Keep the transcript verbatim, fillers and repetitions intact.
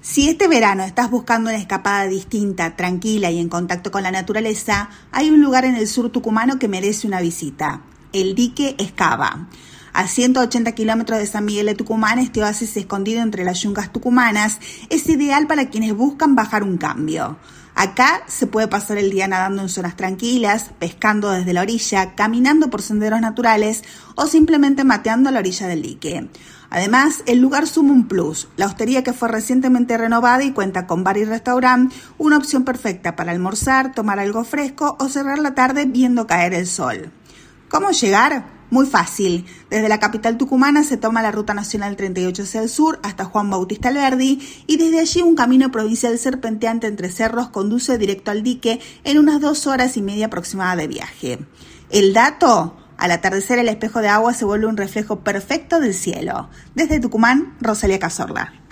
Si este verano estás buscando una escapada distinta, tranquila y en contacto con la naturaleza, hay un lugar en el sur tucumano que merece una visita: el dique Escava. A ciento ochenta kilómetros de San Miguel de Tucumán, este oasis escondido entre las yungas tucumanas es ideal para quienes buscan bajar un cambio. Acá se puede pasar el día nadando en zonas tranquilas, pescando desde la orilla, caminando por senderos naturales o simplemente mateando a la orilla del dique. Además, el lugar suma un plus: la hostería, que fue recientemente renovada y cuenta con bar y restaurante, una opción perfecta para almorzar, tomar algo fresco o cerrar la tarde viendo caer el sol. ¿Cómo llegar? Muy fácil. Desde la capital tucumana se toma la Ruta Nacional treinta y ocho hacia el sur hasta Juan Bautista Alberdi y desde allí un camino provincial serpenteante entre cerros conduce directo al dique en unas dos horas y media aproximada de viaje. El dato: al atardecer el espejo de agua se vuelve un reflejo perfecto del cielo. Desde Tucumán, Rosalía Cazorla.